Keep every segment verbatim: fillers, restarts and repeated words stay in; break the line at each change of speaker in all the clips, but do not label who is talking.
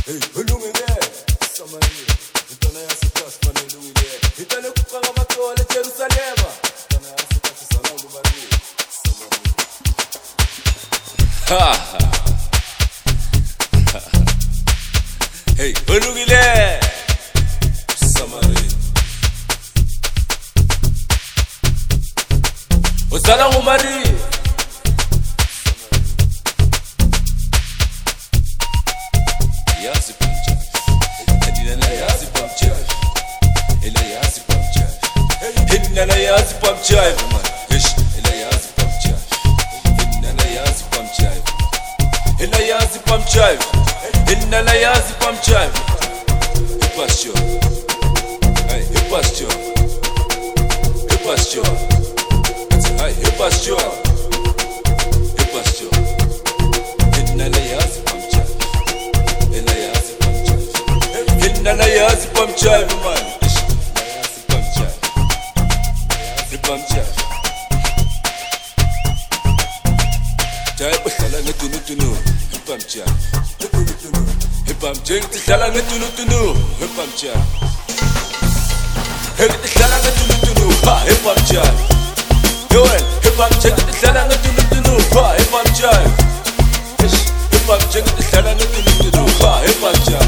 Hey, ulungile samani intona yasikasi fanele ulungile intana kuqala amathola eJerusalema intona yasikasi salawulu bani samani ha hey ulungile samani usala umari yazi pamcha adina yazi pamcha ila yazi pamcha inna yazi pamcha man ish ila yazi pamcha inna yazi pamcha ila yazi pamcha inna yazi pamcha hipasho hey hipasho hipasho hey hipasho hipasho inna yazi pamcha Nana yazi pamcha man ish yazi pamcha yazi pamcha jay basala na tunu tunu pamcha tunu tunu pamcha tsala na tunu tunu pamcha hey tsala na tunu tunu ha pamcha yoel pamcha tsala na tunu tunu ha pamcha ish pamcha tsala na tunu tunu ha pamcha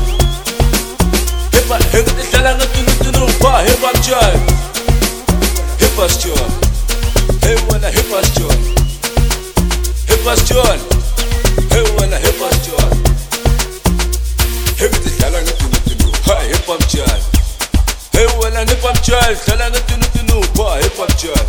Hip tsala nga tunu tunu pa hip hop joy hip hop joy hey wana hip hop joy hip hop joy hey wana hip hop joy hip tsala nga tunu tunu pa hip hop joy hey wana hip hop joy tsala nga tunu tunu pa hip hop joy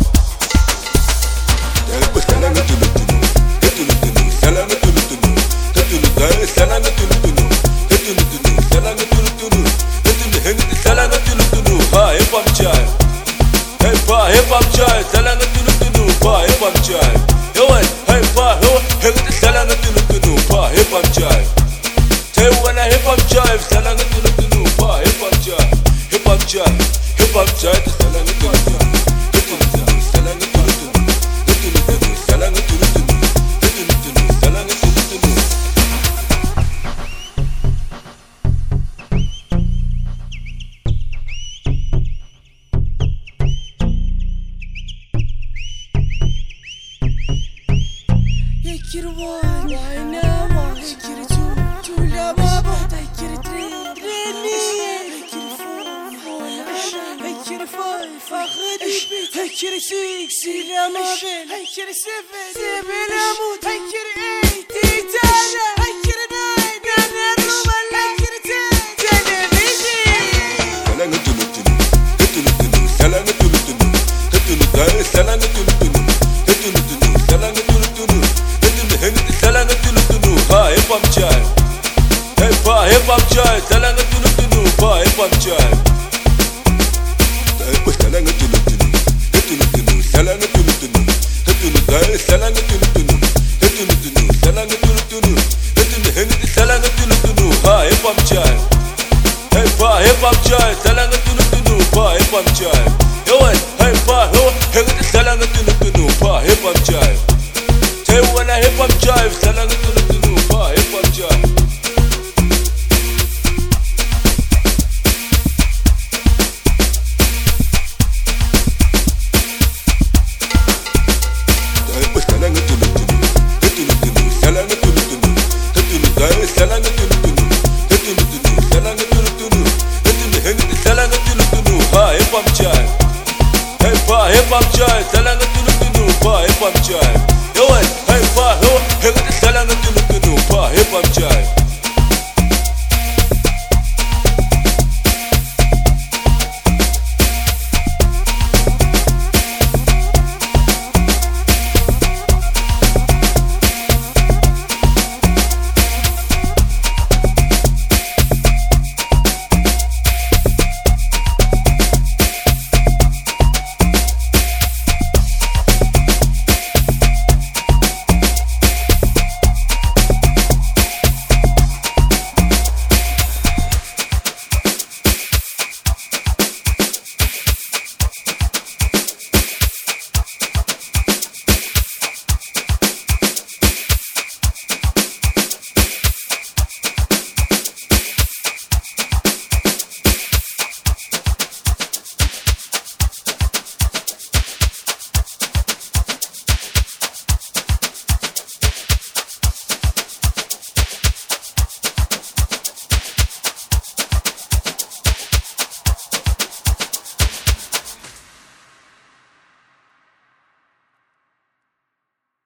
hip tsala nga tunu tunu tunu tunu tsala nga tunu tunu tunu tunu tsala nga tunu tunu tunu tunu tsala nga tunu tunu Tala nga tunu tunu ha hip hop chai hey pa hip hop chai tala nga tunu tunu pa hip hop chai yo hey pa yo hey tala nga tunu tunu pa hip hop chai hey wana hip hop chai tala nga tunu tunu pa hip hop chai hip hop chai hip hop chai tala nga tunu tunu tala nga tunu tunu tala nga tunu tunu tala nga tunu tunu
Take it one, why now? Take it two, two la baba. Take it three, three, take it four, take it five, فخدي. Take it six, la mabel. Take it seven, seven la mut. Take it eight, titana. Take it nine, nana ruma. Take it ten, television.
Tala nga tunu tunu tunu tunu tala nga tunu tunu tunu tunu tala nga tunu tunu tunu tunu tala nga tunu tunu Tala nga tunu tunu ha hip hop chai hey pa hip hop chai tala nga tunu tunu pa hip hop chai tala nga tunu tunu tunu tunu tala nga tunu tunu tunu tala nga tunu tunu tunu tunu tala nga tunu tunu tunu tala nga tunu tunu ha hip hop chai hey pa hip hop chai tala nga tunu tunu pa hip hop chai yo hey pa yo hey tala nga tunu tunu pa hip hop chai Hey, wanna hip hop jive, tala nga tunu tunu pa hip hop jive. Tala nga tunu tunu, tunu tunu, tala nga tunu tunu, tunu tunu, tala nga tunu tunu, tunu tunu, tala nga tunu tunu, tunu tala nga tunu tunu pa hip hop jive. Hey, pa hip hop jive, tala nga tunu tunu pa hip hop jive. Yo, hey, pa, yo, hey, tala nga tunu tunu pa hip hop jive.